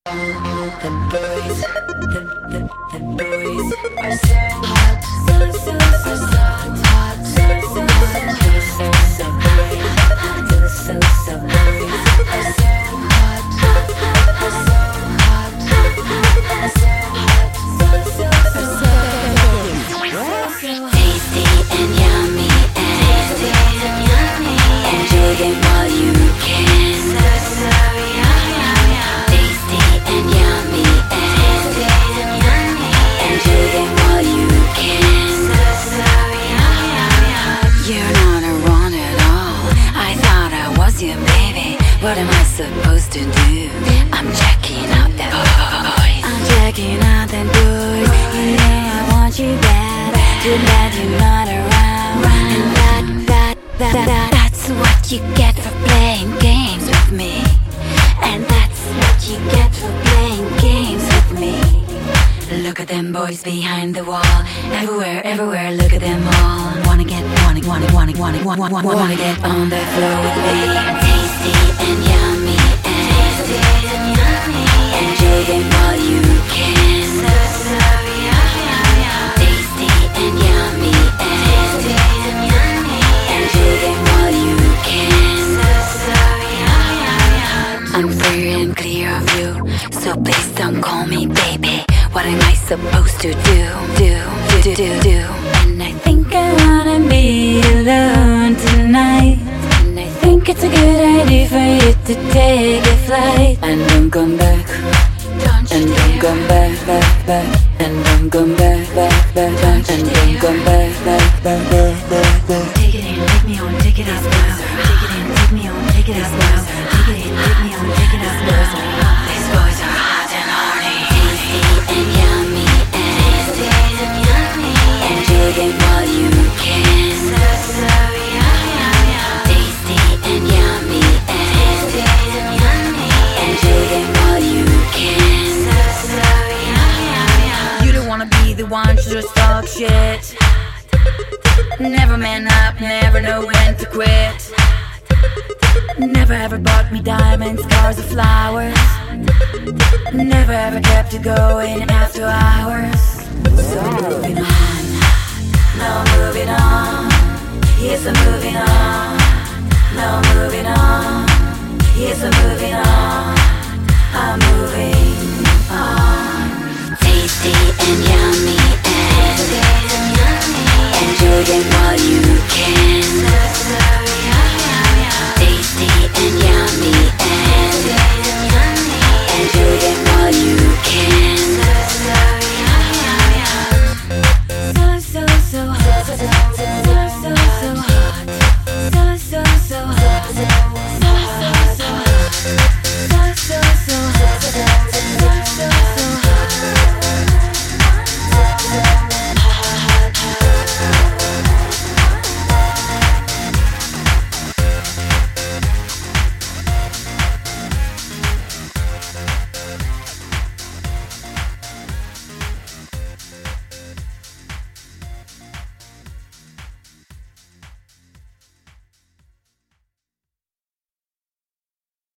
The boys, the boys are so hot, so hot, so boys are so hot, tasty and yummy and enjoy them while you can. What am I supposed to do? I'm checking out that boys. I'm checking out that boys. You know I want you bad. Too bad you're not around. And that's what you get for playing games with me. And that's what you get for playing games with me. Look at them boys behind the wall. Everywhere, everywhere, look at them all. Wanna get on the floor with me. Tasty and yummy and enjoy them while you can. Tasty and yummy and enjoy them while you can. I'm free and clear of you, so please don't call me baby. What am I supposed to do? And I think I wanna be alone tonight. And I think it's a good idea for you to take a flight. And don't come back. And don't come back. And don't come back. And don't come back. Take it in, take me on, take it out now. Take it in, take me on, take it out now. Take it in, take me on, take it out now. These boys are hot and horny. And yummy and enjoy them while you can. Tasty and yummy and enjoy them while you can. You don't wanna be the one to just talk shit. Never man up, never know when to quit. Never ever bought me diamonds, cars or flowers. Never ever kept you going after hours. So moving on, no moving on. Here's a moving on, no moving on. Here's a moving on. I'm moving